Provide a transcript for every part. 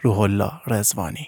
روح الله رضوانی.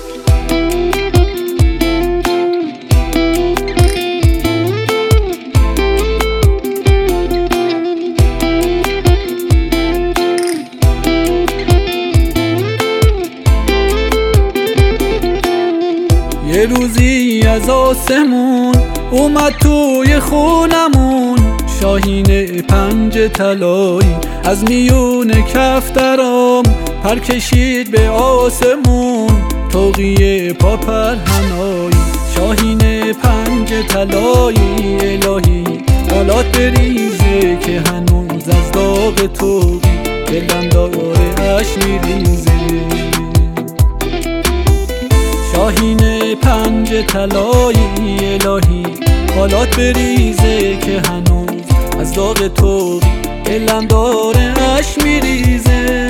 یه روزی از آسمون اومد توی خونمون شاهین پنج طلایی، از میون کفترام پر کشید به آسمون طوقی پا پرهنایی. شاهین پنج طلایی الهی بالات بریزه که هنوز از داغ طوقی دلم داره اش میریزه. شاهین پنج طلایی الهی بالات بریزه که هنوز از داغ طوقی دلم داره اش میریزه.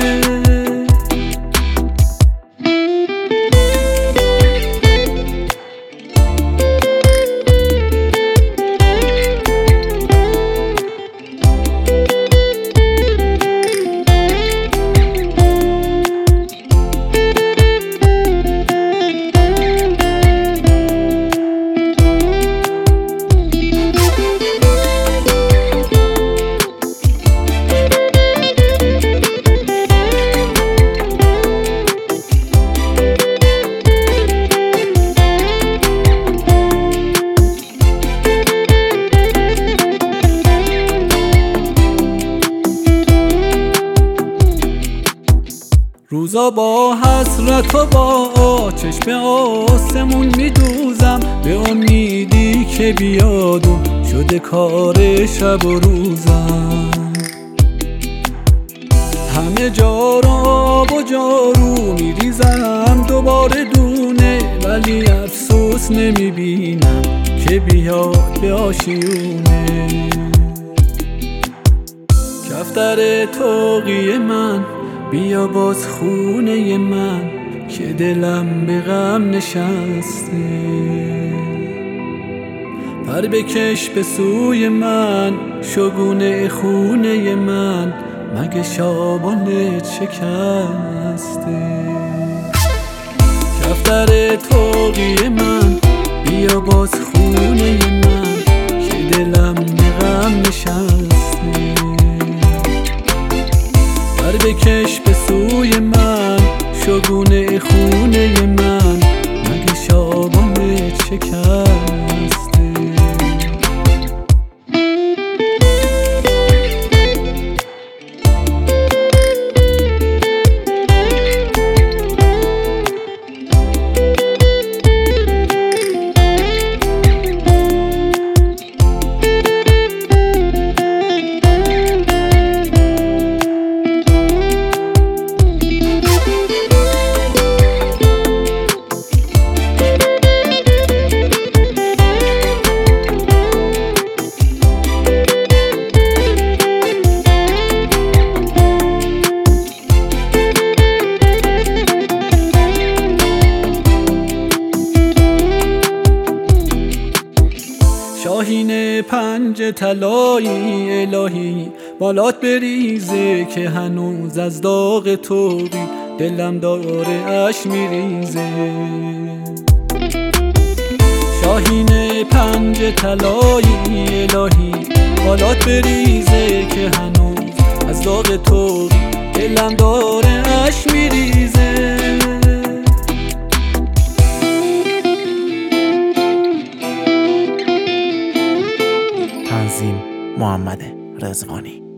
روزا با حسرت و با آتش به آسمون میدوزم، به امیدی که بیادم شده کار شب و روزم. همه جا رو آب و جارو میریزم دوباره دونه، ولی افسوس نمیبینم که بیاد به آشیونه. کفتر طوقی من بیا باز خونه من که دلم به غم نشسته. پر بکش به سوی من شگونه خونه من، مگه شابانت شکسته. کفتر طوقی من بیا باز خونه من که دلم به غم نشسته. پر بکش به سوی من شگونه خونه من، مگه شابانت شکسته. شاهین پنج طلایی الهی بالات بریزه که هنوز از داغ طوقی دلم داره اش میریزه. شاهین پنج طلایی الهی بالات بریزه که هنوز از داغ طوقی دلم داره اش میریزه. تنظیم محمد رضوانی.